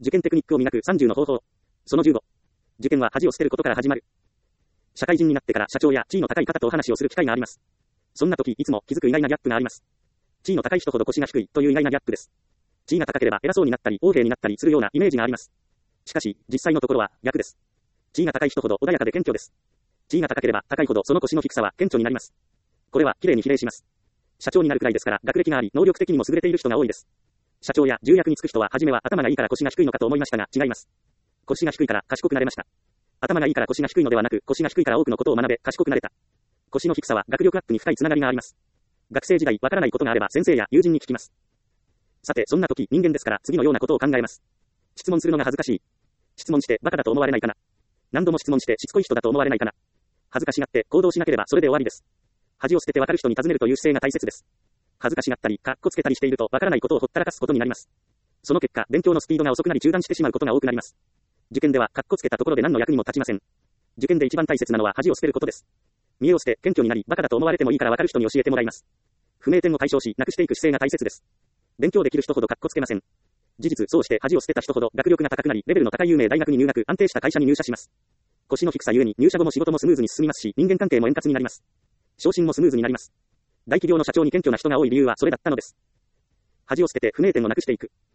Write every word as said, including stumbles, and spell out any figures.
受験テクニックを磨くさんじゅうの方法。そのじゅうご。受験は恥を捨てることから始まる。社会人になってから社長や地位の高い方とお話をする機会があります。そんな時いつも気づく意外なギャップがあります。地位の高い人ほど腰が低いという意外なギャップです。地位が高ければ偉そうになったり横柄になったりするようなイメージがあります。しかし、実際のところは逆です。地位が高い人ほど穏やかで謙虚です。地位が高ければ高いほどその腰の低さは顕著になります。これは綺麗に比例します。社長になるくらいですから学歴があり能力的にも優れている人が多いです。社長や重役に就く人は初めは頭がいいから腰が低いのかと思いましたが違います。腰が低いから賢くなれました。頭がいいから腰が低いのではなく腰が低いから多くのことを学べ賢くなれた。腰の低さは学力アップに深いつながりがあります。学生時代わからないことがあれば先生や友人に聞きます。さてそんな時人間ですから次のようなことを考えます。質問するのが恥ずかしい。質問してバカだと思われないかな。何度も質問してしつこい人だと思われないかな。恥ずかしがって行動しなければそれで終わりです。恥を捨ててわかる人に尋ねるという姿勢が大切です。恥ずかしがったりかっこつけたりしているとわからないことをほったらかすことになります。その結果勉強のスピードが遅くなり中断してしまうことが多くなります。受験ではかっこつけたところで何の役にも立ちません。受験で一番大切なのは恥を捨てることです。見栄を捨て謙虚になりバカだと思われてもいいからわかる人に教えてもらいます。不明点を解消しなくしていく姿勢が大切です。勉強できる人ほどかっこつけません。事実そうして恥を捨てた人ほど学力が高くなりレベルの高い有名大学に入学安定した会社に入社します。腰の低さゆえに入社後も仕事もスムーズに進みますし人間関係も円滑になります。昇進もスムーズになります。大企業の社長に謙虚な人が多い理由はそれだったのです。恥を捨てて不明点をなくしていく。